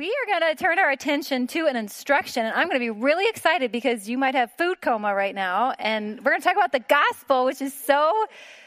We are going to turn our attention to an instruction, and I'm going to be really excited because you might have food coma right now, and we're going to talk about the gospel, which is so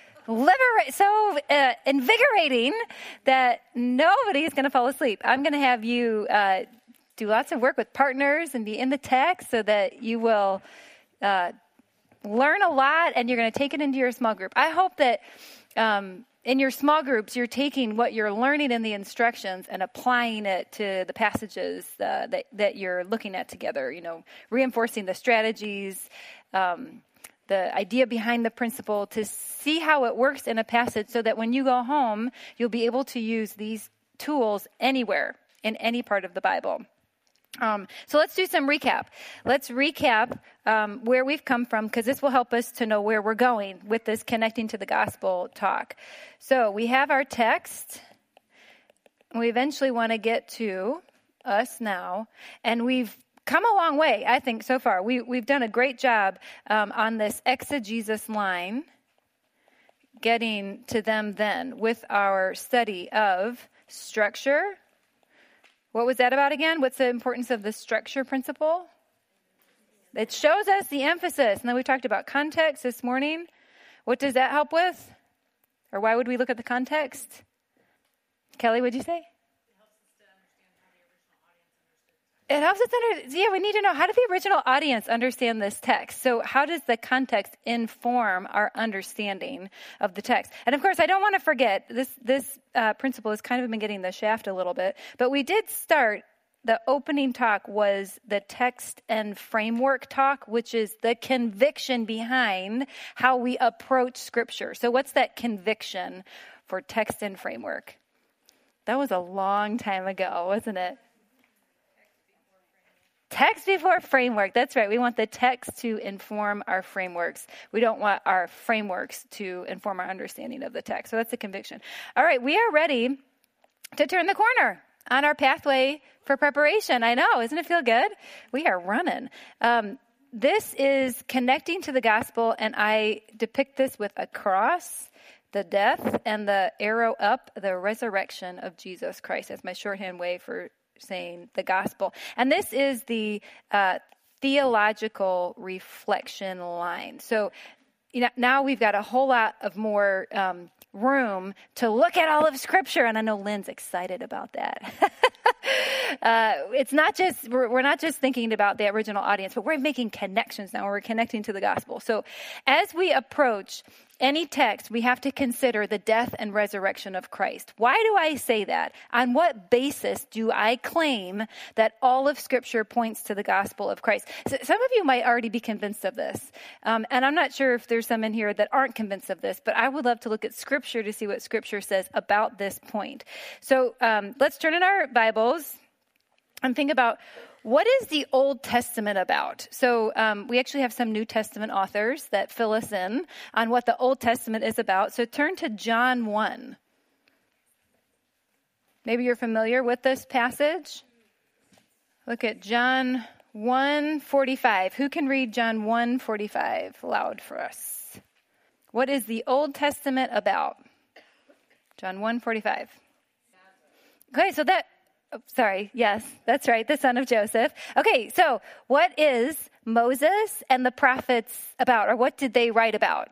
invigorating that nobody is going to fall asleep. I'm going to have you do lots of work with partners and be in the text so that you will learn a lot, and you're going to take it into your small group. I hope that in your small groups, you're taking what you're learning in the instructions and applying it to the passages that you're looking at together, reinforcing the strategies, the idea behind the principle to see how it works in a passage so that when you go home, you'll be able to use these tools anywhere in any part of the Bible. So let's do some recap. Let's recap where we've come from, because this will help us to know where we're going with this connecting to the gospel talk. So we have our text. We eventually want to get to us now, and we've come a long way, I think, so far. We've done a great job on this exegesis line, getting to them then with our study of structure. What was that about again? What's the importance of the structure principle? It shows us the emphasis. And then we talked about context this morning. What does that help with? Or why would we look at the context? Kelly, what'd you say? It helps us understand. We need to know, how did the original audience understand this text? So how does the context inform our understanding of the text? And of course, I don't want to forget, this principle has kind of been getting the shaft a little bit, but we did start, the opening talk was the text and framework talk, which is the conviction behind how we approach Scripture. So what's that conviction for text and framework? That was a long time ago, wasn't it? Text before framework. That's right. We want the text to inform our frameworks. We don't want our frameworks to inform our understanding of the text. So that's the conviction. All right. We are ready to turn the corner on our pathway for preparation. I know. Doesn't it feel good? We are running. This is connecting to the gospel, and I depict this with a cross, the death, and the arrow up, the resurrection of Jesus Christ. That's my shorthand way for saying the gospel. And this is the theological reflection line. So now we've got a whole lot of more room to look at all of Scripture, and I know Lynn's excited about that. It's not just, we're not just thinking about the original audience, but we're making connections now. We're connecting to the gospel. So as we approach any text, we have to consider the death and resurrection of Christ. Why do I say that? On what basis do I claim that all of Scripture points to the gospel of Christ? So some of you might already be convinced of this. And I'm not sure if there's some in here that aren't convinced of this, but I would love to look at Scripture to see what Scripture says about this point. So let's turn in our Bibles and think about, what is the Old Testament about? So we actually have some New Testament authors that fill us in on what the Old Testament is about. So turn to John 1. Maybe you're familiar with this passage. Look at John 1:45. Who can read John 1:45 aloud for us? What is the Old Testament about? John 1:45. Okay, so yes, that's right, the son of Joseph. Okay, so what is Moses and the prophets about, or what did they write about?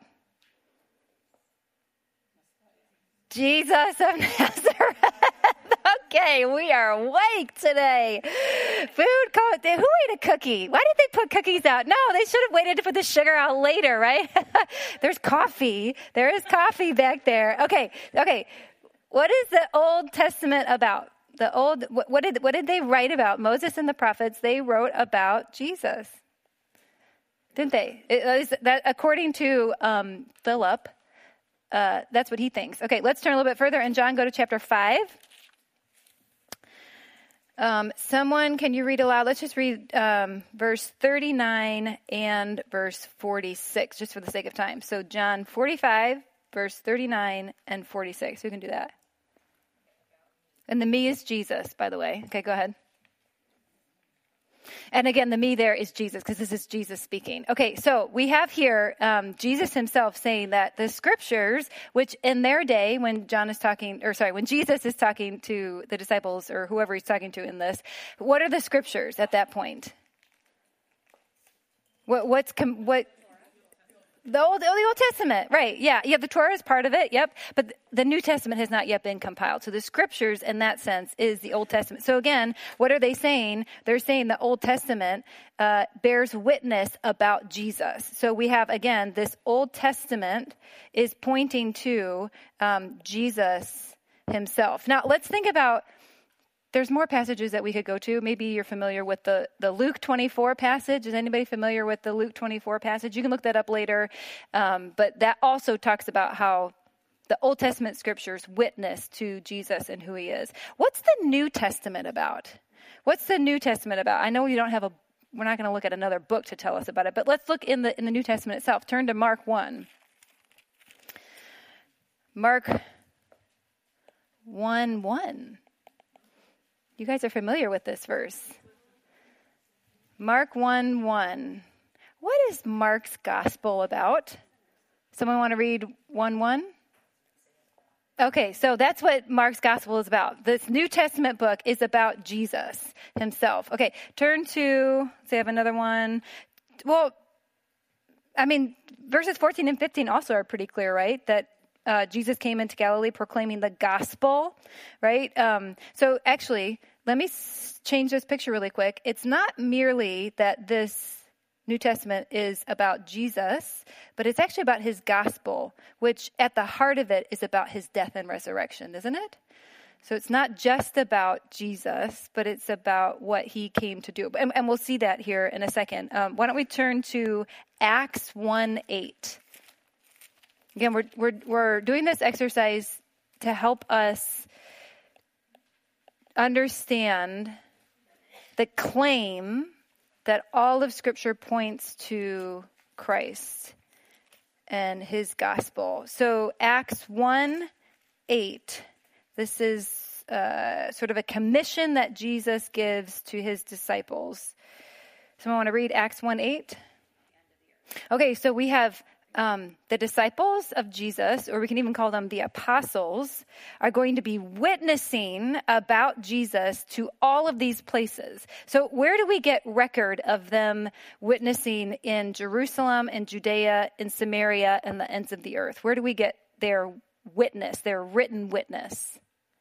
Jesus of Nazareth. Okay, we are awake today. Who ate a cookie? Why did they put cookies out? No, they should have waited to put the sugar out later, right? There's coffee. There is coffee back there. Okay. What is the Old Testament about? What did they write about? Moses and the prophets, they wrote about Jesus, didn't they? That according to Philip, that's what he thinks. Okay, let's turn a little bit further. And John, go to chapter 5. Someone, can you read aloud? Let's just read verse 39 and verse 46, just for the sake of time. So John 45, verse 39 and 46. Who can do that? And the me is Jesus, by the way. Okay, go ahead. And again, the me there is Jesus, because this is Jesus speaking. Okay, so we have here Jesus himself saying that the scriptures, which in their day, when when Jesus is talking to the disciples or whoever he's talking to in this, what are the scriptures at that point? The Old Testament, right? Yeah, the Torah is part of it. Yep, but the New Testament has not yet been compiled. So the scriptures, in that sense, is the Old Testament. So again, what are they saying? They're saying the Old Testament bears witness about Jesus. So we have, again, this Old Testament is pointing to Jesus himself. Now let's think about. There's more passages that we could go to. Maybe you're familiar with the Luke 24 passage. Is anybody familiar with the Luke 24 passage? You can look that up later. But that also talks about how the Old Testament scriptures witness to Jesus and who he is. What's the New Testament about? What's the New Testament about? I know you don't have we're not going to look at another book to tell us about it, but let's look in the New Testament itself. Turn to Mark 1. Mark 1:1. You guys are familiar with this verse. Mark 1:1. What is Mark's gospel about? Someone want to read 1:1? Okay, so that's what Mark's gospel is about. This New Testament book is about Jesus himself. Okay, turn to, say I have another one. Well, I mean, verses 14 and 15 also are pretty clear, right? That Jesus came into Galilee proclaiming the gospel, right? So actually, let me change this picture really quick. It's not merely that this New Testament is about Jesus, but it's actually about his gospel, which at the heart of it is about his death and resurrection, isn't it? So it's not just about Jesus, but it's about what he came to do. And we'll see that here in a second. Why don't we turn to Acts 1:8. Again, we're doing this exercise to help us understand the claim that all of Scripture points to Christ and his gospel. So Acts 1:8, this is sort of a commission that Jesus gives to his disciples. Someone want to read Acts 1:8? Okay, so we have the disciples of Jesus, or we can even call them the apostles, are going to be witnessing about Jesus to all of these places. So where do we get record of them witnessing in Jerusalem, in Judea, in Samaria, and the ends of the earth? Where do we get their witness, their written witness?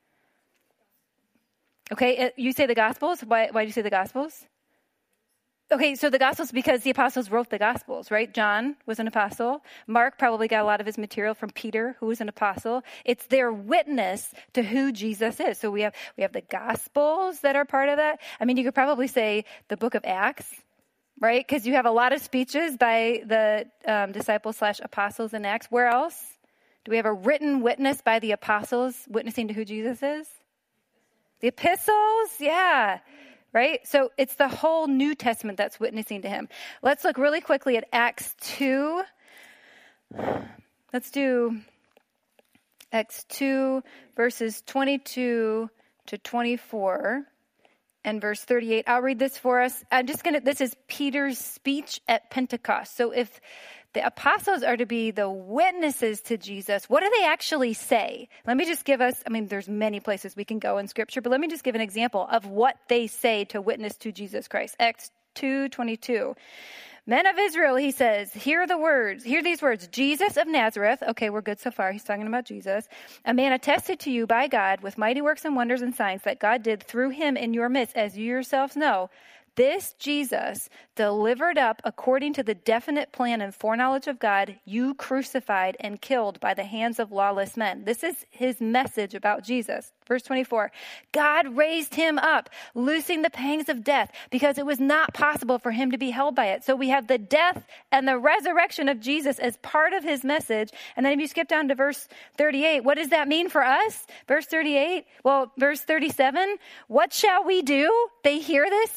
Okay, you say the Gospels. Why do you say the Gospels? Okay, so the Gospels, because the apostles wrote the Gospels, right? John was an apostle. Mark probably got a lot of his material from Peter, who was an apostle. It's their witness to who Jesus is. So we have the Gospels that are part of that. I mean, you could probably say the book of Acts, right? Because you have a lot of speeches by the disciples/apostles in Acts. Where else? Do we have a written witness by the apostles witnessing to who Jesus is? The epistles, yeah. Right? So it's the whole New Testament that's witnessing to him. Let's look really quickly at Acts 2. Let's do Acts 2, verses 22 to 24 and verse 38. I'll read this for us. This is Peter's speech at Pentecost. So if the apostles are to be the witnesses to Jesus, what do they actually say? Let me just give us, there's many places we can go in Scripture, but let me just give an example of what they say to witness to Jesus Christ. Acts 2:22. Men of Israel, he says, hear these words, Jesus of Nazareth. Okay, we're good so far. He's talking about Jesus. A man attested to you by God with mighty works and wonders and signs that God did through him in your midst, as you yourselves know. This Jesus, delivered up according to the definite plan and foreknowledge of God, you crucified and killed by the hands of lawless men. This is his message about Jesus. Verse 24, God raised him up, loosing the pangs of death, because it was not possible for him to be held by it. So we have the death and the resurrection of Jesus as part of his message. And then if you skip down to verse 38, what does that mean for us? Verse 38, verse 37, what shall we do? They hear this speech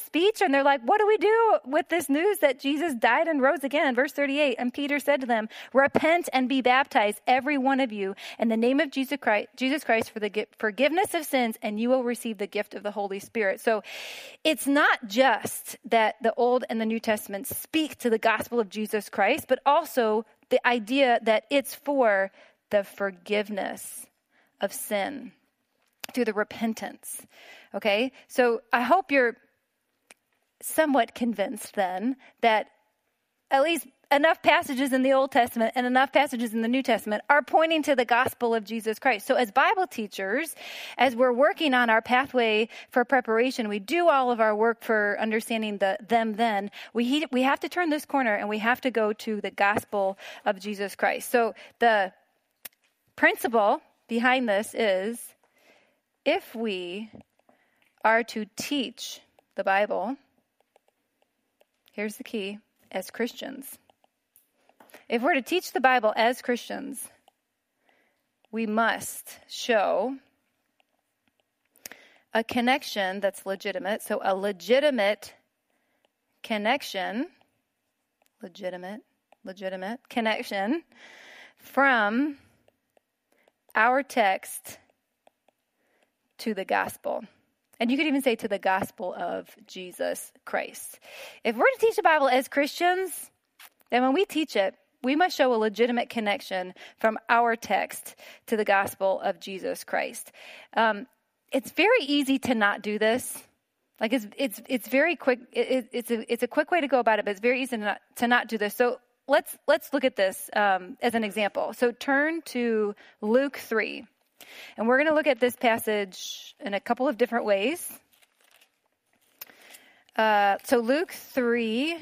answer, and they're like, what do we do with this news that Jesus died and rose again? Verse 38, and Peter said to them, repent and be baptized, every one of you, in the name of Jesus Christ for the forgiveness of sins, and you will receive the gift of the Holy Spirit. So it's not just that the Old and the New Testament speak to the gospel of Jesus Christ, but also the idea that it's for the forgiveness of sin through the repentance. Okay? So I hope you're somewhat convinced then that at least enough passages in the Old Testament and enough passages in the New Testament are pointing to the gospel of Jesus Christ. So as Bible teachers, as we're working on our pathway for preparation, we do all of our work for understanding the them then, we have to turn this corner and we have to go to the gospel of Jesus Christ. So the principle behind this is, if we are to teach the Bible, here's the key, as Christians. If we're to teach the Bible as Christians, we must show a connection that's legitimate. So a legitimate connection, legitimate connection from our text to the gospel. And you could even say to the gospel of Jesus Christ. If we're to teach the Bible as Christians, then when we teach it, we must show a legitimate connection from our text to the gospel of Jesus Christ. It's very easy to not do this. Like it's very quick. It's a quick way to go about it, but it's very easy to not do this. So let's look at this as an example. So turn to Luke 3. And we're going to look at this passage in a couple of different ways. So Luke 3,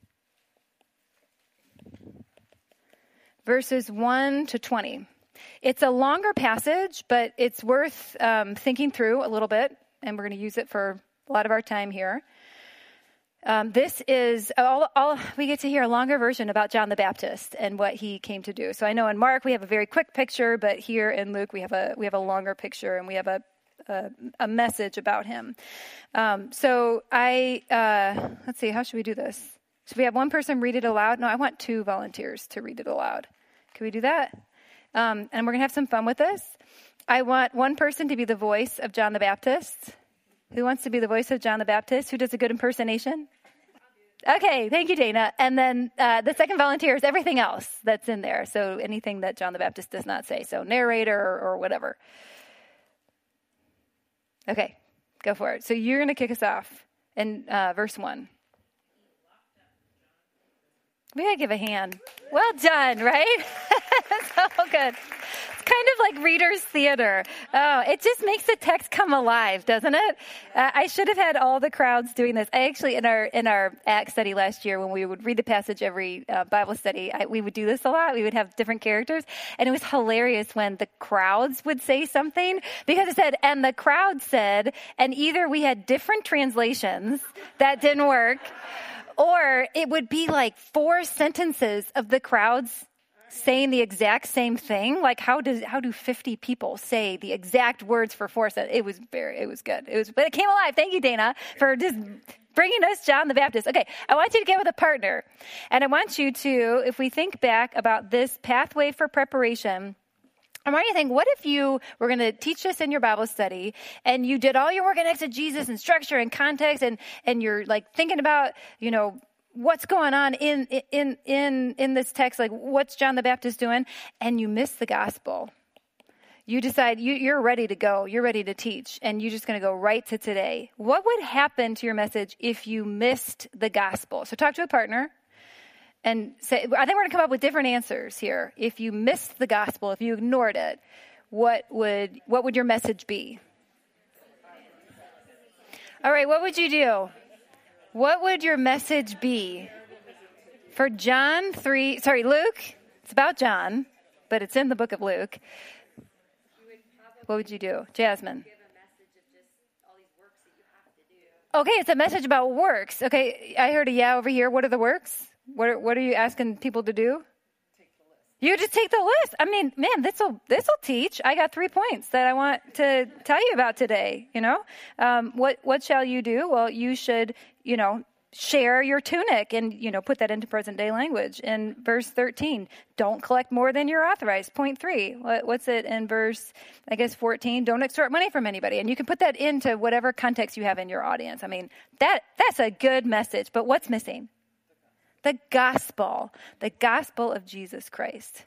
verses 1 to 20. It's a longer passage, but it's worth thinking through a little bit, and we're going to use it for a lot of our time here. This is all we get to hear a longer version about John the Baptist and what he came to do. So I know in Mark we have a very quick picture, but here in Luke we have a longer picture, and we have a message about him. So let's see, how should we do this? Should we have one person read it aloud? No, I want 2 volunteers to read it aloud. Can we do that? And we're gonna have some fun with this. I want one person to be the voice of John the Baptist. Who wants to be the voice of John the Baptist? Who does a good impersonation? Okay, thank you, Dana. And then the second volunteer is everything else that's in there. So anything that John the Baptist does not say. So narrator or whatever. Okay, go for it. So you're going to kick us off in verse 1. We gotta give a hand. Well done, right? So good. It's kind of like reader's theater. Oh, it just makes the text come alive, doesn't it? I should have had all the crowds doing this. I actually, in our Acts study last year, when we would read the passage every Bible study, we would do this a lot. We would have different characters, and it was hilarious when the crowds would say something, because it said, and the crowd said, and either we had different translations that didn't work, or it would be like 4 sentences of the crowds saying the exact same thing. Like how do 50 people say the exact words for 4 sentences? It was good. But it came alive. Thank you, Dana, for just bringing us John the Baptist. Okay, I want you to get with a partner, and I want you to, if we think back about this pathway for preparation, I want you to think, what if you were going to teach this in your Bible study and you did all your work in exegesis and structure and context, and you're like thinking about, what's going on in this text, like what's John the Baptist doing, and you miss the gospel. You decide you're ready to go, you're ready to teach, and you're just going to go right to today. What would happen to your message if you missed the gospel? So talk to a partner. And say, I think we're going to come up with different answers here. If you missed the gospel, if you ignored it, what would your message be? All right, what would you do? What would your message be? For Luke, it's about John, but it's in the book of Luke. What would you do? Jasmine. Okay, it's a message about works. Okay, I heard a yeah over here. What are the works? What are you asking people to do? You just take the list. I mean, man, this'll teach. I got 3 points that I want to tell you about today. What shall you do? Well, you should, share your tunic and, put that into present day language. In verse 13, don't collect more than you're authorized. Point 3, what's it in verse, 14? Don't extort money from anybody. And you can put that into whatever context you have in your audience. I mean, that's a good message, but what's missing? The gospel of Jesus Christ.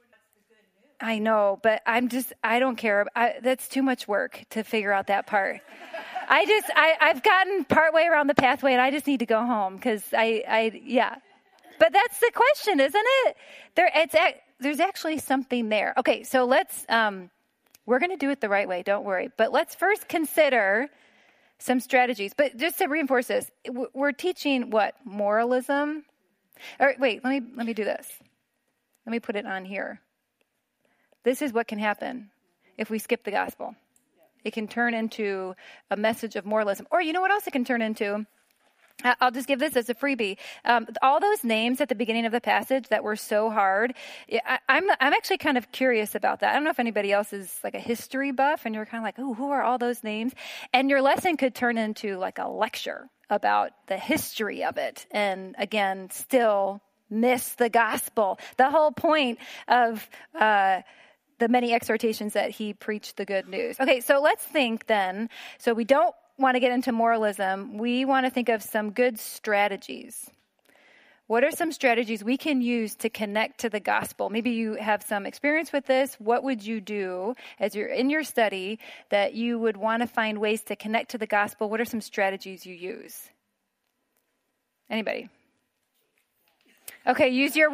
I know, but I don't care. That's too much work to figure out that part. I've gotten partway around the pathway and I just need to go home because yeah. But that's the question, isn't it? There's actually something there. Okay, so we're going to do it the right way. Don't worry. But let's first consider some strategies. But just to reinforce this, we're teaching what? Moralism? All right, wait, let me do this. Let me put it on here. This is what can happen if we skip the gospel. It can turn into a message of moralism. Or you know what else it can turn into? I'll just give this as a freebie. All those names at the beginning of the passage that were so hard, I'm actually kind of curious about that. I don't know if anybody else is like a history buff and you're kind of like, oh, who are all those names? And your lesson could turn into like a lecture about the history of it. And again, still miss the gospel. The whole point of the many exhortations that he preached the good news. Okay, so let's think then. So we don't want to get into moralism. We want to think of some good strategies. What are some strategies we can use to connect to the gospel? Maybe you have some experience with this. What would you do as you're in your study that you would want to find ways to connect to the gospel? What are some strategies you use? Anybody? Okay, use your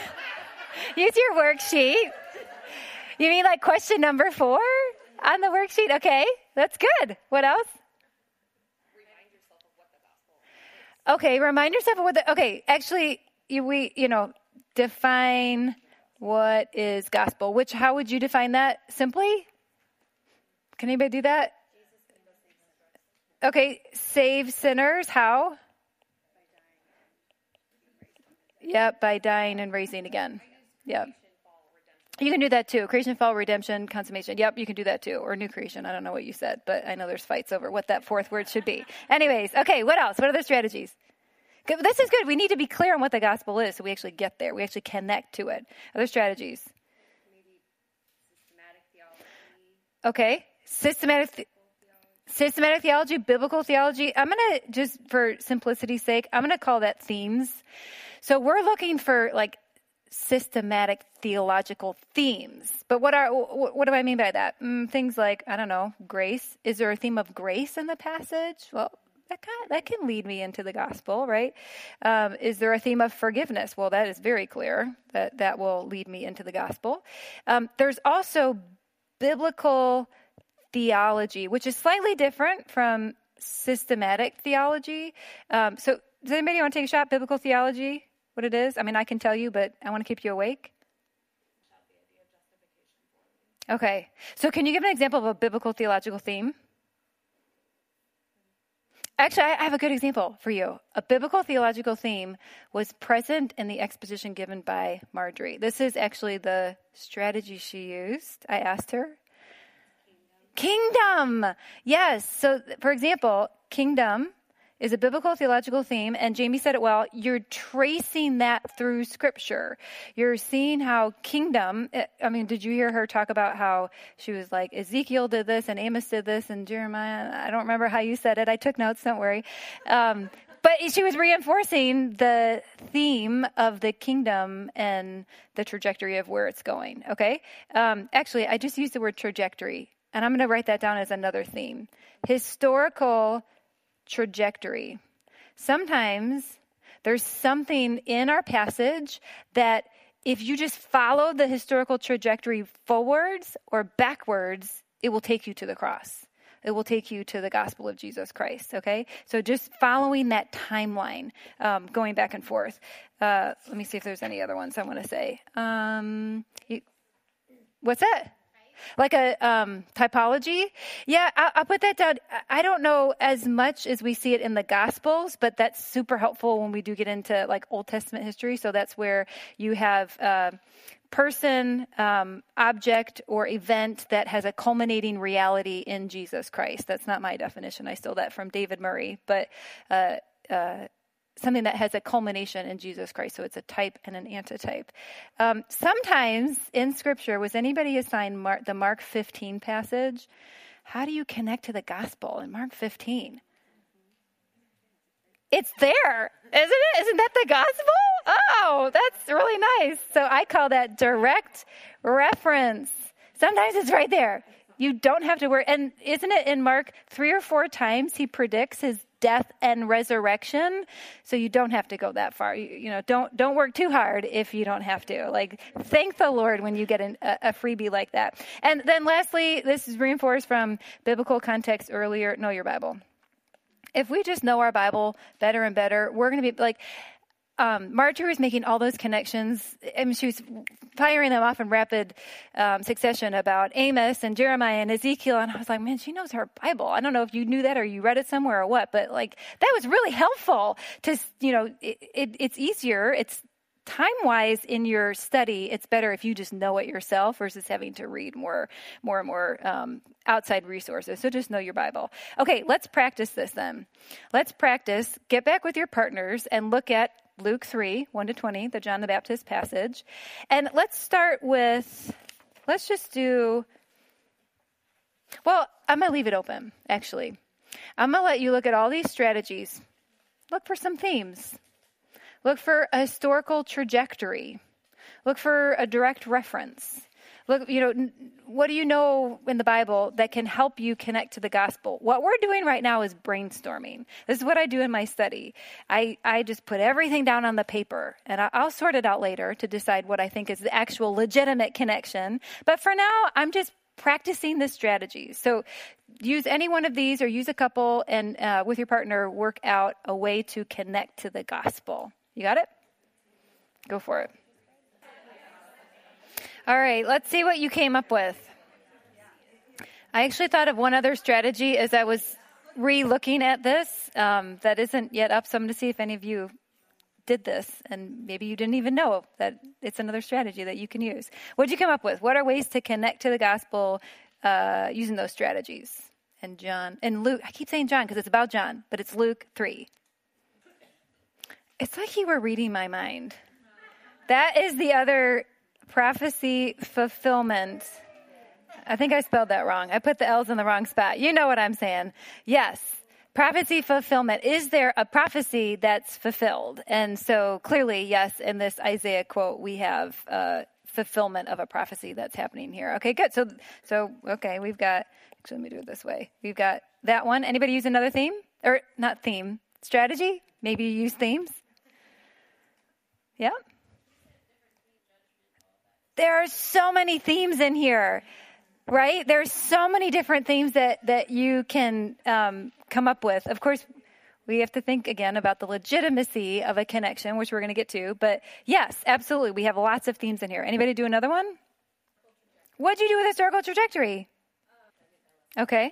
worksheet. You mean like question number 4 on the worksheet? Okay, that's good. What else? Remind yourself of what the gospel is. Okay, remind yourself of what okay, actually, define what is gospel. How would you define that simply? Can anybody do that? Okay, save sinners. How? Yep, by dying and raising again. Yep. You can do that too. Creation, fall, redemption, consummation. Yep, you can do that too. Or new creation. I don't know what you said, but I know there's fights over what that 4th word should be. Anyways, okay, what else? What other strategies? Good. This is good. We need to be clear on what the gospel is so we actually get there. We actually connect to it. Other strategies? Maybe systematic theology. Okay. Systematic theology, biblical theology. I'm going to, just for simplicity's sake, I'm going to call that themes. So we're looking for like systematic theological themes. But what do I mean by that? Things like, I don't know, grace. Is there a theme of grace in the passage? Well, that can lead me into the gospel, right? Is there a theme of forgiveness? Well, that is very clear that will lead me into the gospel. There's also biblical theology, which is slightly different from systematic theology. So does anybody want to take a shot? Biblical theology, what it is? I mean, I can tell you, but I want to keep you awake. Okay. So can you give an example of a biblical theological theme? Actually, I have a good example for you. A biblical theological theme was present in the exposition given by Marjorie. This is actually the strategy she used. I asked her. Kingdom. Yes. So, for example, kingdom is a biblical theological theme, and Jamie said it well. You're tracing that through Scripture. You're seeing how kingdom, did you hear her talk about how she was like, Ezekiel did this, and Amos did this, and Jeremiah, I don't remember how you said it. I took notes, don't worry. But she was reinforcing the theme of the kingdom and the trajectory of where it's going, okay? Actually, I just used the word trajectory, and I'm going to write that down as another theme. Historical trajectory. Sometimes there's something in our passage that if you just follow the historical trajectory forwards or backwards, it will take you to the cross. It will take you to the gospel of Jesus Christ, okay? So just following that timeline, going back and forth. Let me see if there's any other ones I want to say. What's that? Like a typology? Yeah, I'll put that down. I don't know as much as we see it in the Gospels, but that's super helpful when we do get into like Old Testament history. So that's where you have person, object, or event that has a culminating reality in Jesus Christ. That's not my definition. I stole that from David Murray, but something that has a culmination in Jesus Christ. So it's a type and an antitype. Sometimes in Scripture, was anybody assigned the Mark 15 passage? How do you connect to the gospel in Mark 15? It's there, isn't it? Isn't that the gospel? Oh, that's really nice. So I call that direct reference. Sometimes it's right there. You don't have to worry. And isn't it in Mark 3 or 4 times he predicts his death and resurrection? So you don't have to go that far. Don't work too hard if you don't have to. Like, thank the Lord when you get a freebie like that. And then lastly, this is reinforced from biblical context earlier. Know your Bible. If we just know our Bible better and better, we're going to be like, Marjorie was making all those connections. I mean, she was firing them off in rapid succession about Amos and Jeremiah and Ezekiel. And I was like, man, she knows her Bible. I don't know if you knew that or you read it somewhere or what, but like that was really helpful to, it's easier. It's time-wise in your study, it's better if you just know it yourself versus having to read more and more outside resources. So just know your Bible. Okay, let's practice this then. Let's practice. Get back with your partners and look at Luke 3, 1-20, the John the Baptist passage. And let's start with, I'm going to leave it open, actually. I'm going to let you look at all these strategies. Look for some themes. Look for a historical trajectory. Look for a direct reference. Look, what do you know in the Bible that can help you connect to the gospel? What we're doing right now is brainstorming. This is what I do in my study. I just put everything down on the paper, and I'll sort it out later to decide what I think is the actual legitimate connection. But for now, I'm just practicing the strategies. So use any one of these or use a couple, and with your partner, work out a way to connect to the gospel. You got it? Go for it. All right, let's see what you came up with. I actually thought of one other strategy as I was re-looking at this that isn't yet up, so I'm going to see if any of you did this, and maybe you didn't even know that it's another strategy that you can use. What did you come up with? What are ways to connect to the gospel using those strategies? And Luke, I keep saying John because it's about John, but it's Luke 3. It's like you were reading my mind. That is the other prophecy fulfillment. I think I spelled that wrong. I put the L's in the wrong spot. You know what I'm saying. Yes. Prophecy fulfillment. Is there a prophecy that's fulfilled? And so clearly, yes, in this Isaiah quote, we have fulfillment of a prophecy that's happening here. Okay, good. So okay, we've got, actually, let me do it this way. We've got that one. Anybody use another theme? Or not theme, strategy? Maybe you use themes? Yeah? There are so many themes in here, right? There's so many different themes that you can come up with. Of course, we have to think again about the legitimacy of a connection, which we're going to get to. But yes, absolutely. We have lots of themes in here. Anybody do another one? What'd you do with historical trajectory? Okay.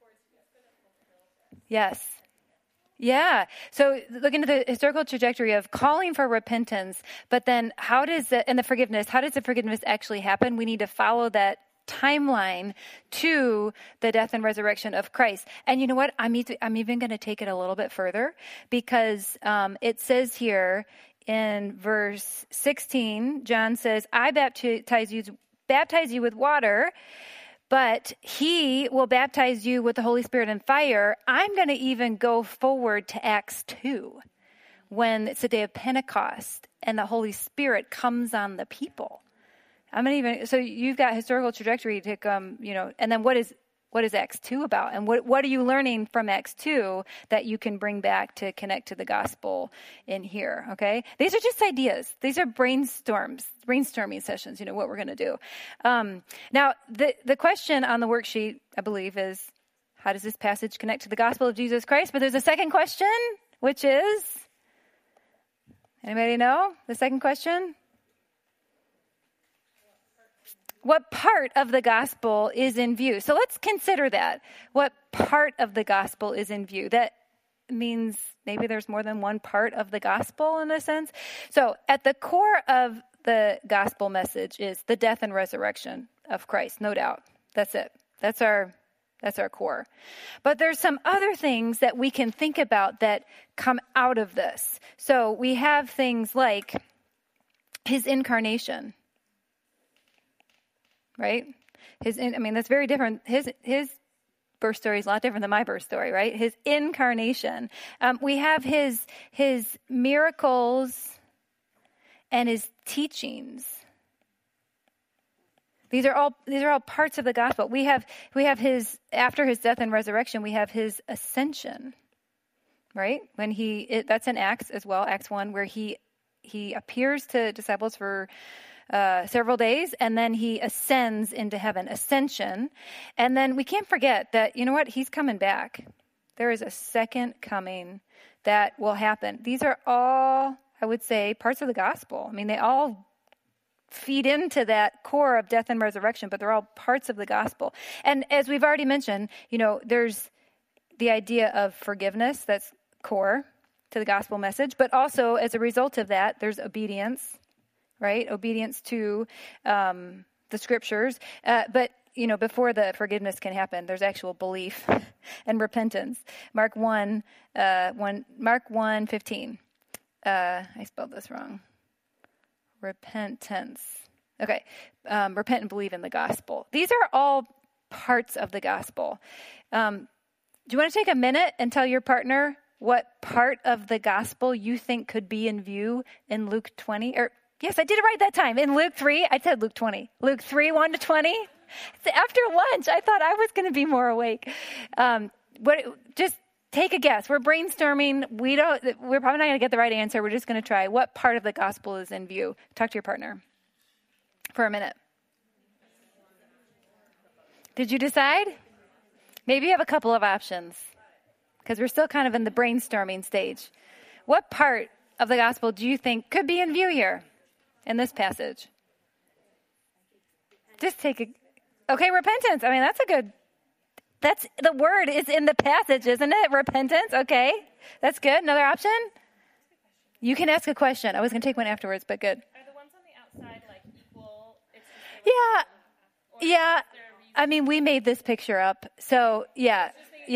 Yes. Yeah. So look into the historical trajectory of calling for repentance, but then and the forgiveness, how does the forgiveness actually happen? We need to follow that timeline to the death and resurrection of Christ. And you know what? I'm even going to take it a little bit further because it says here in verse 16, John says, I baptize you with water, but he will baptize you with the Holy Spirit and fire. I'm going to even go forward to Acts 2 when it's the day of Pentecost and the Holy Spirit comes on the people. So you've got historical trajectory to come, and then what is Acts 2 about? And what are you learning from Acts 2 that you can bring back to connect to the gospel in here, okay? These are just ideas. These are brainstorming sessions, what we're going to do. Now, the question on the worksheet, I believe, is how does this passage connect to the gospel of Jesus Christ? But there's a second question, which is, anybody know the second question? What part of the gospel is in view? So let's consider that. What part of the gospel is in view? That means maybe there's more than one part of the gospel in a sense. So at the core of the gospel message is the death and resurrection of Christ, no doubt. That's it. That's our core. But there's some other things that we can think about that come out of this. So we have things like his incarnation, right? That's very different. His birth story is a lot different than my birth story, right? His incarnation. We have his miracles and his teachings. These are all parts of the gospel. We have his, after his death and resurrection, we have his ascension, right? That's in Acts as well, Acts 1, where he appears to disciples for several days, and then he ascends into heaven, ascension. And then we can't forget that, you know what? He's coming back. There is a second coming that will happen. These are all, I would say, parts of the gospel. They all feed into that core of death and resurrection, but they're all parts of the gospel. And as we've already mentioned, there's the idea of forgiveness that's core to the gospel message, but also as a result of that, there's obedience, right? Obedience to the scriptures. But before the forgiveness can happen, there's actual belief and repentance. Mark 1:15. I spelled this wrong. Repentance. Okay. Repent and believe in the gospel. These are all parts of the gospel. Do you want to take a minute and tell your partner what part of the gospel you think could be in view in Luke 20? Or yes, I did it right that time. In Luke 3, I said Luke 20. Luke 3, 1-20. After lunch, I thought I was going to be more awake. Just take a guess. We're brainstorming. We're probably not going to get the right answer. We're just going to try. What part of the gospel is in view? Talk to your partner for a minute. Did you decide? Maybe you have a couple of options because we're still kind of in the brainstorming stage. What part of the gospel do you think could be in view here in this passage? Just take okay, repentance. That's the word is in the passage, isn't it? Repentance. Okay. That's good. Another option? You can ask a question. I was going to take one afterwards, but good. Are the ones on the outside equal? Yeah. We made this picture up. So, yeah.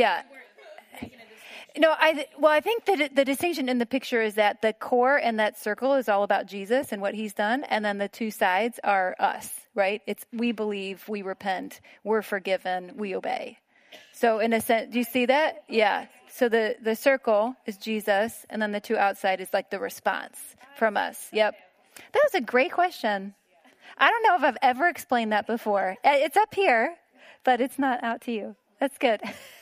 No, I think that the distinction in the picture is that the core and that circle is all about Jesus and what he's done. And then the two sides are us, right? It's we believe, we repent, we're forgiven, we obey. So in a sense, do you see that? Yeah. So the circle is Jesus, and then the two outside is like the response from us. Yep. That was a great question. I don't know if I've ever explained that before. It's up here, but it's not out to you. That's good.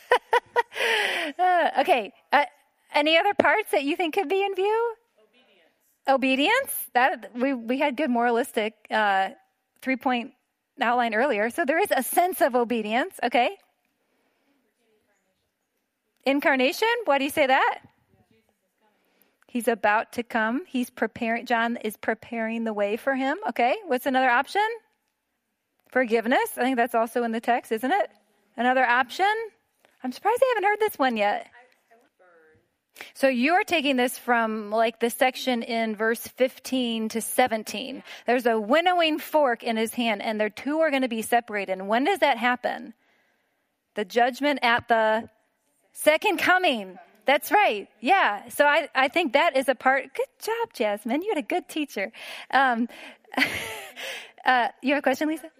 Okay. Any other parts that you think could be in view? Obedience. That we had good moralistic 3-point outline earlier. So there is a sense of obedience. Okay. Incarnation. Why do you say that? He's about to come. He's preparing. John is preparing the way for him. Okay. What's another option? Forgiveness. I think that's also in the text, isn't it? Another option. I'm surprised I haven't heard this one yet. So you're taking this from the section in verse 15 to 17. There's a winnowing fork in his hand, and their two are going to be separated. And when does that happen? The judgment at the second coming. That's right. Yeah. So I think that is a part. Good job, Jasmine. You had a good teacher. You have a question, Lisa?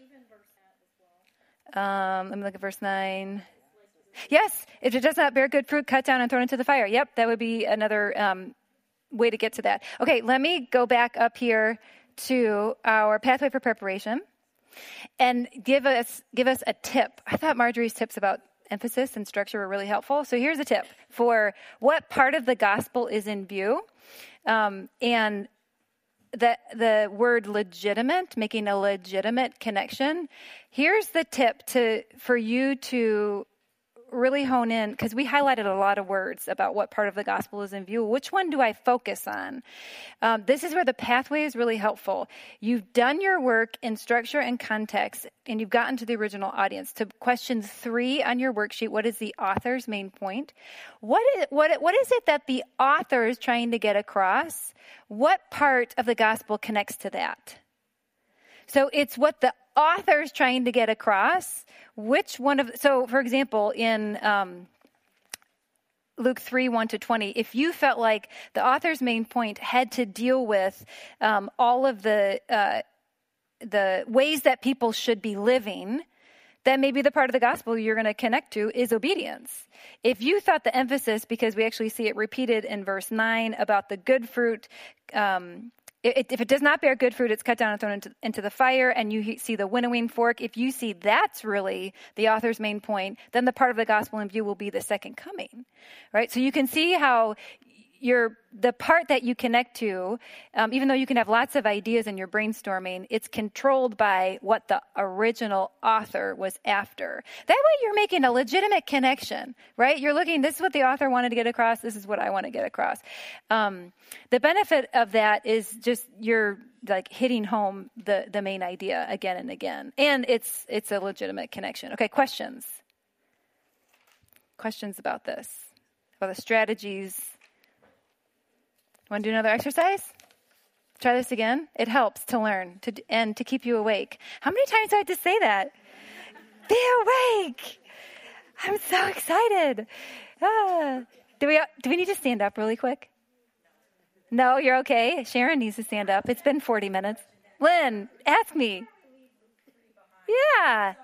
Let me look at verse 9. Yes, if it does not bear good fruit, cut down and thrown into the fire. Yep, that would be another way to get to that. Okay, let me go back up here to our pathway for preparation and give us a tip. I thought Marjorie's tips about emphasis and structure were really helpful. So here's a tip for what part of the gospel is in view. And the word legitimate, making a legitimate connection. Here's the tip for you to really hone in, because we highlighted a lot of words about what part of the gospel is in view. Which one do I focus on? This is where the pathway is really helpful. You've done your work in structure and context, and you've gotten to the original audience. To question 3 on your worksheet, what is the author's main point? What is it that the author is trying to get across? What part of the gospel connects to that? So it's what the author is trying to get across. So for example, in Luke 3, 1-20, if you felt like the author's main point had to deal with all of the ways that people should be living, then maybe the part of the gospel you're going to connect to is obedience. If you thought the emphasis, because we actually see it repeated in verse 9 about the good fruit, if it does not bear good fruit, it's cut down and thrown into the fire, and you see the winnowing fork. If you see that's really the author's main point, then the part of the gospel in view will be the second coming, right? So you can see how the part that you connect to, even though you can have lots of ideas in your brainstorming, it's controlled by what the original author was after. That way you're making a legitimate connection, right? You're looking, this is what the author wanted to get across, this is what I want to get across. The benefit of that is just you're like hitting home the main idea again and again. And it's a legitimate connection. Okay, questions? Questions about this? About the strategies? Want to do another exercise? Try this again. It helps to learn and to keep you awake. How many times do I have to say that? Be awake. I'm so excited. Do we need to stand up really quick? No, you're okay. Sharon needs to stand up. It's been 40 minutes. Lynn, ask me. Yeah.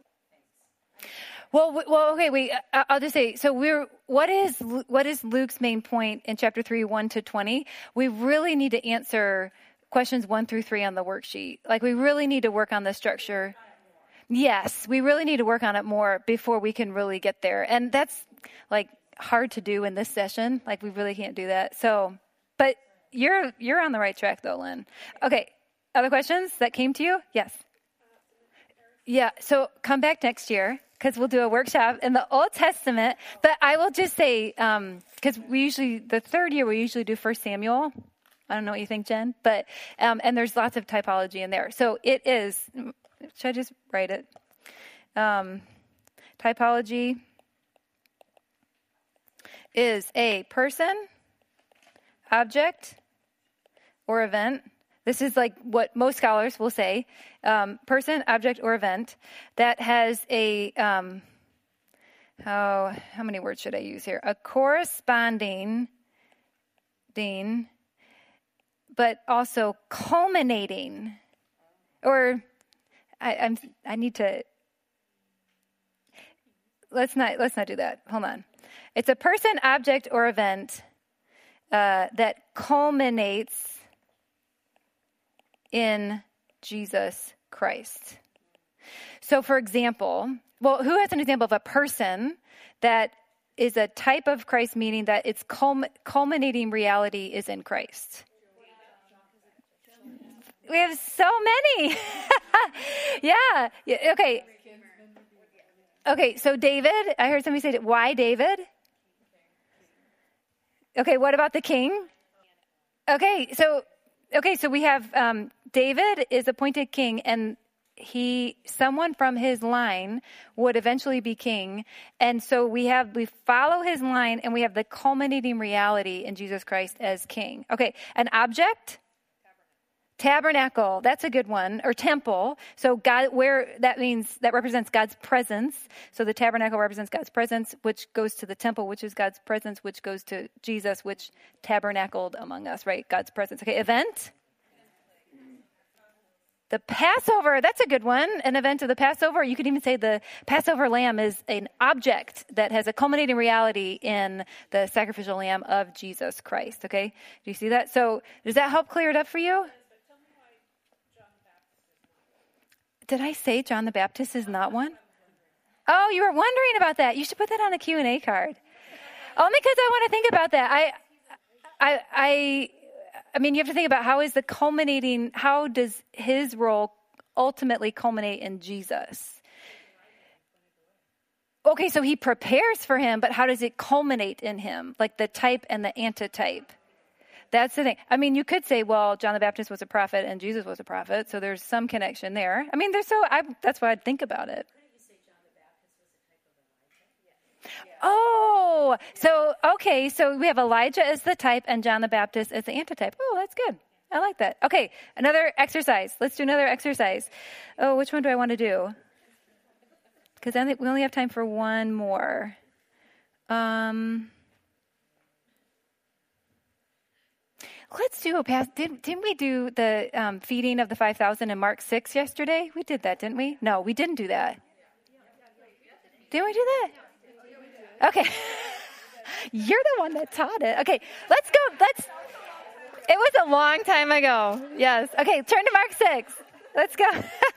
Well, okay, wait, I'll just say, so what is Luke's main point in chapter 3, 1-20? We really need to answer questions 1-3 on the worksheet. Like, we really need to work on the structure. Yes, we really need to work on it more before we can really get there. And that's, like, hard to do in this session. Like, we really can't do that. So, but you're on the right track, though, Lynn. Okay, other questions that came to you? Yes. Yeah, so come back next year, because we'll do a workshop in the Old Testament. But I will just say, because the third year, we usually do 1 Samuel. I don't know what you think, Jen. But, and there's lots of typology in there. So it is, should I just write it? Typology is a person, object, or event. This is like what most scholars will say, person, object, or event that has a, how many words should I use here? A corresponding, but also culminating, or I need to, let's not do that. Hold on. It's a person, object, or event that culminates in Jesus Christ. So, for example, who has an example of a person that is a type of Christ, meaning that its culminating reality is in Christ? We have so many. Yeah. Okay. Okay, so David, I heard somebody say, why David? Okay, what about the king? Okay, so we have David is appointed king, and someone from his line would eventually be king. And so we follow his line, and we have the culminating reality in Jesus Christ as king. Okay, an object? Tabernacle, that's a good one. Or temple. So God, that represents God's presence. So the tabernacle represents God's presence, which goes to the temple, which is God's presence, which goes to Jesus, which tabernacled among us, right? God's presence. Okay, event. The Passover, that's a good one. An event of the Passover. You could even say the Passover lamb is an object that has a culminating reality in the sacrificial lamb of Jesus Christ. Okay, do you see that? So does that help clear it up for you? Did I say John the Baptist is not one? Oh, you were wondering about that. You should put that on a Q&A card. Only because I want to think about that. I mean, you have to think about how does his role ultimately culminate in Jesus? Okay, so he prepares for him, but how does it culminate in him? Like the type and the antitype. That's the thing. I mean, you could say, well, John the Baptist was a prophet and Jesus was a prophet, so there's some connection there. I mean, that's why I'd think about it. Oh, so, okay, so we have Elijah as the type and John the Baptist as the antitype. Oh, that's good. I like that. Okay, another exercise. Let's do another exercise. Oh, which one do I want to do? Because I think we only have time for one more. Let's do a pass. Didn't we do the feeding of the 5,000 in Mark 6 yesterday? We did that, didn't we? No, we didn't do that. Didn't we do that? Okay. You're the one that taught it. Okay, let's go. It was a long time ago. Yes. Okay, turn to Mark 6. Let's go.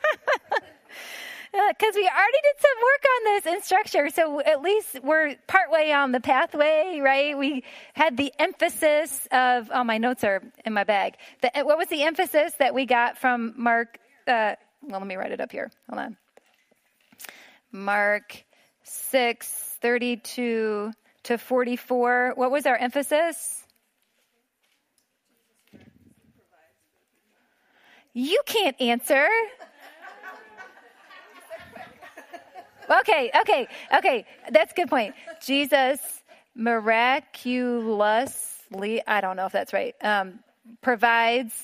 Because we already did some work on this in structure, so at least we're partway on the pathway, right? We had the emphasis of, my notes are in my bag. What was the emphasis that we got from Mark? Let me write it up here. Hold on. Mark 6:32 to 44. What was our emphasis? You can't answer. Okay. That's a good point. Jesus miraculously, I don't know if that's right, provides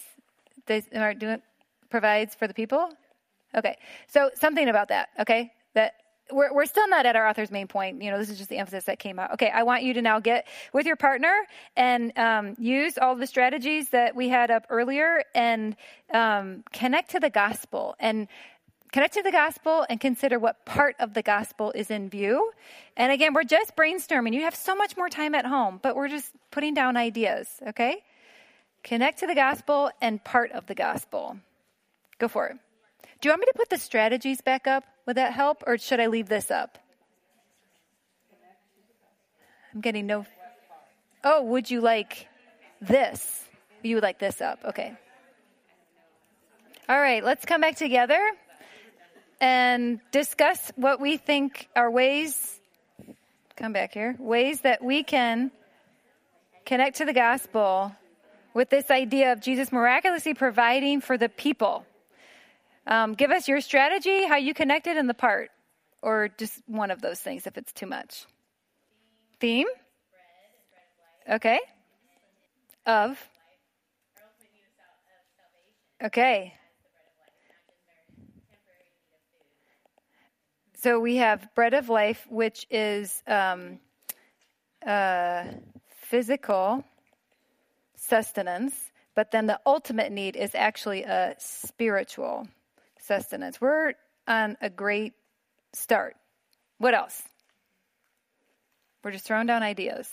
for the people? Okay. So something about that, okay? That we're still not at our author's main point. This is just the emphasis that came out. Okay, I want you to now get with your partner and use all the strategies that we had up earlier and connect to the gospel and consider what part of the gospel is in view. And again, we're just brainstorming. You have so much more time at home, but we're just putting down ideas, okay? Connect to the gospel and part of the gospel. Go for it. Do you want me to put the strategies back up? Would that help? Or should I leave this up? I'm getting no... Oh, would you like this? You would like this up. Okay. All right, let's come back together and discuss what we think are ways that we can connect to the gospel with this idea of Jesus miraculously providing for the people. Give us your strategy, how you connected, and the part, or just one of those things if it's too much. Theme? Okay. Of? Okay. So we have bread of life, which is physical sustenance, but then the ultimate need is actually a spiritual sustenance. We're on a great start. What else? We're just throwing down ideas.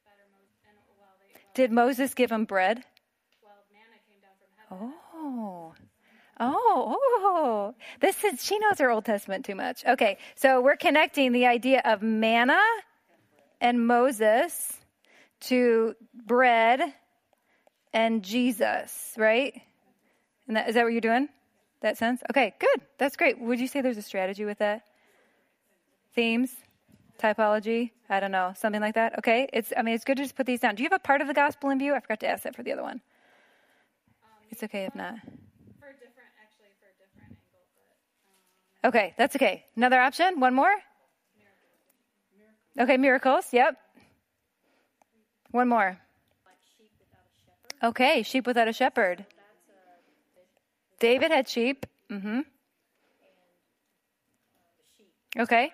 Did Moses give them bread? Well, manna came down from heaven. Oh. She knows her Old Testament too much. Okay, so we're connecting the idea of manna and Moses to bread and Jesus, right? And is that what you're doing? That sense? Okay, good. That's great. Would you say there's a strategy with that? Themes? Typology? I don't know. Something like that? Okay. It's good to just put these down. Do you have a part of the gospel in view? I forgot to ask that for the other one. It's okay if not. For a different angle. But, okay, that's okay. Another option? One more? Okay, miracles. Yep. One more. Okay, sheep without a shepherd. David had sheep. Mm-hmm. Okay.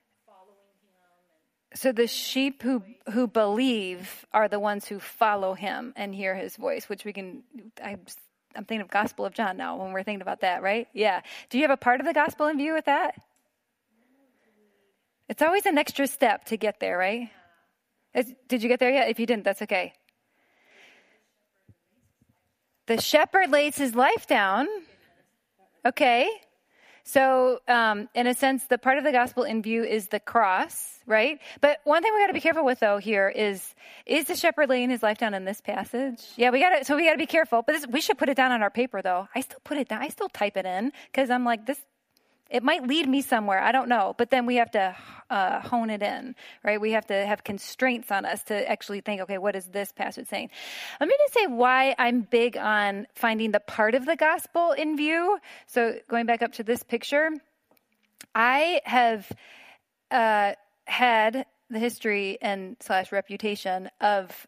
So the sheep who believe are the ones who follow him and hear his voice, which we can, I'm thinking of Gospel of John now when we're thinking about that, right? Yeah. Do you have a part of the gospel in view with that? It's always an extra step to get there, right? Did you get there yet? If you didn't, that's okay. The shepherd lays his life down. Okay. So, in a sense, the part of the gospel in view is the cross, right? But one thing we got to be careful with, though, here is the shepherd laying his life down in this passage? Yeah, we got to be careful. But we should put it down on our paper, though. I still put it down. I still type it in because I'm like, this It might lead me somewhere. I don't know. But then we have to hone it in, right? We have to have constraints on us to actually think, okay, what is this passage saying? Let me just say why I'm big on finding the part of the gospel in view. So going back up to this picture, I have had the history and / reputation of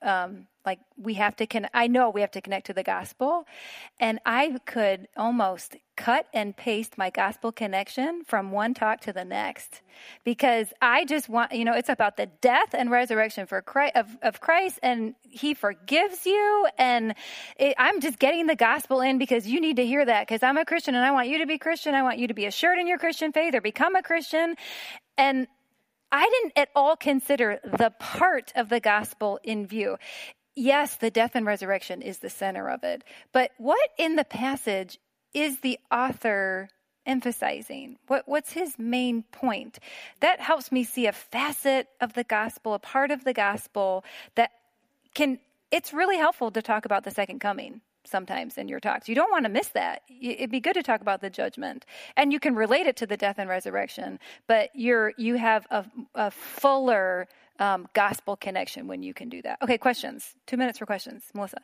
I know we have to connect to the gospel, and I could almost cut and paste my gospel connection from one talk to the next, because I just want, it's about the death and resurrection of Christ, and he forgives you, and I'm just getting the gospel in because you need to hear that, because I'm a Christian and I want you to be Christian. I want you to be assured in your Christian faith or become a Christian. And I didn't at all consider the part of the gospel in view. Yes, the death and resurrection is the center of it. But what in the passage is the author emphasizing? What's his main point? That helps me see a facet of the gospel, a part of the gospel it's really helpful to talk about the second coming sometimes in your talks. You don't want to miss that. It'd be good to talk about the judgment, and you can relate it to the death and resurrection, but you have a fuller gospel connection when you can do that. Okay, questions. 2 minutes for questions. Melissa.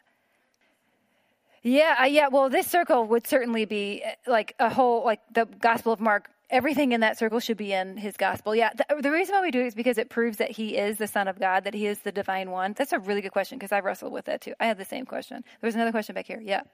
Yeah. Well, this circle would certainly be like a whole, like the Gospel of Mark. Everything in that circle should be in his gospel. Yeah, the reason why we do it is because it proves that he is the Son of God, that he is the divine one. That's a really good question, because I wrestled with that too. I had the same question. There was another question back here. Yeah.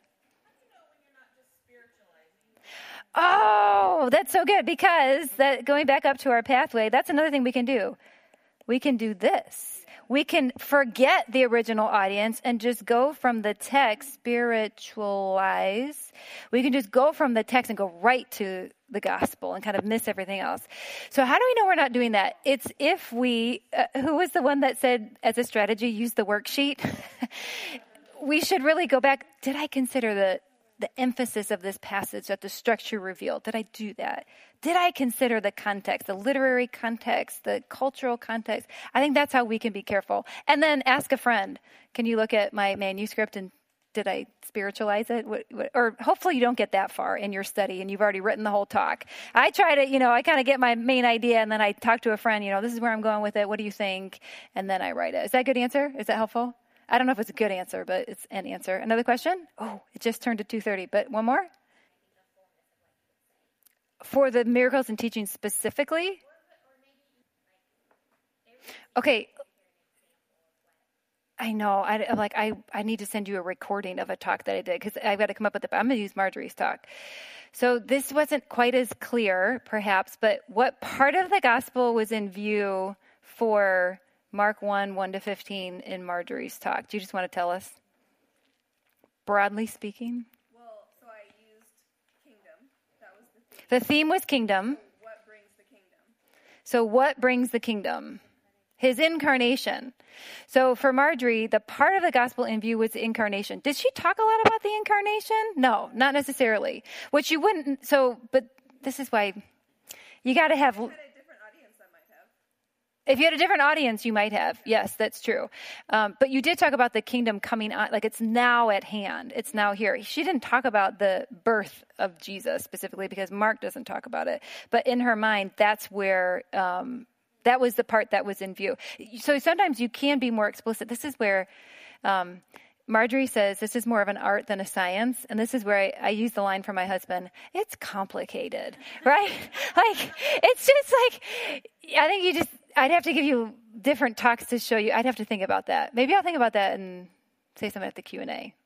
Oh, that's so good, because going back up to our pathway, that's another thing we can do. We can do this. We can forget the original audience and just go from the text, spiritualize. We can just go from the text and go right to the gospel and kind of miss everything else. So how do we know we're not doing that? It's if we, who was the one that said as a strategy, use the worksheet? We should really go back. Did I consider the emphasis of this passage that the structure revealed? Did I do that? Did I consider the context, the literary context, the cultural context? I think that's how we can be careful. And then ask a friend, can you look at my manuscript and did I spiritualize it? Or hopefully you don't get that far in your study and you've already written the whole talk. I try to, I kind of get my main idea and then I talk to a friend, this is where I'm going with it. What do you think? And then I write it. Is that a good answer? Is that helpful? I don't know if it's a good answer, but it's an answer. Another question? Oh, it just turned to 2:30, but one more? For the miracles and teaching specifically? Okay. I know. I need to send you a recording of a talk that I did, because I've got to come up with I'm going to use Marjorie's talk. So this wasn't quite as clear, perhaps, but what part of the gospel was in view for Mark 1:1-15 in Marjorie's talk? Do you just want to tell us? Broadly speaking? Well, so I used kingdom. That was the theme. The theme was kingdom. So what brings the kingdom? So what brings the kingdom? His incarnation. So for Marjorie, the part of the gospel in view was the incarnation. Did she talk a lot about the incarnation? No, not necessarily. Which you wouldn't, but this is why you got to have... If you had a different audience, you might have. Yes, that's true. But you did talk about the kingdom coming on, like it's now at hand. It's now here. She didn't talk about the birth of Jesus specifically because Mark doesn't talk about it. But in her mind, that's where, that was the part that was in view. So sometimes you can be more explicit. This is where Marjorie says this is more of an art than a science. And this is where I use the line from my husband. It's complicated, right? It's just I think I'd have to give you different talks to show you. I'd have to think about that. Maybe I'll think about that and say something at the Q&A.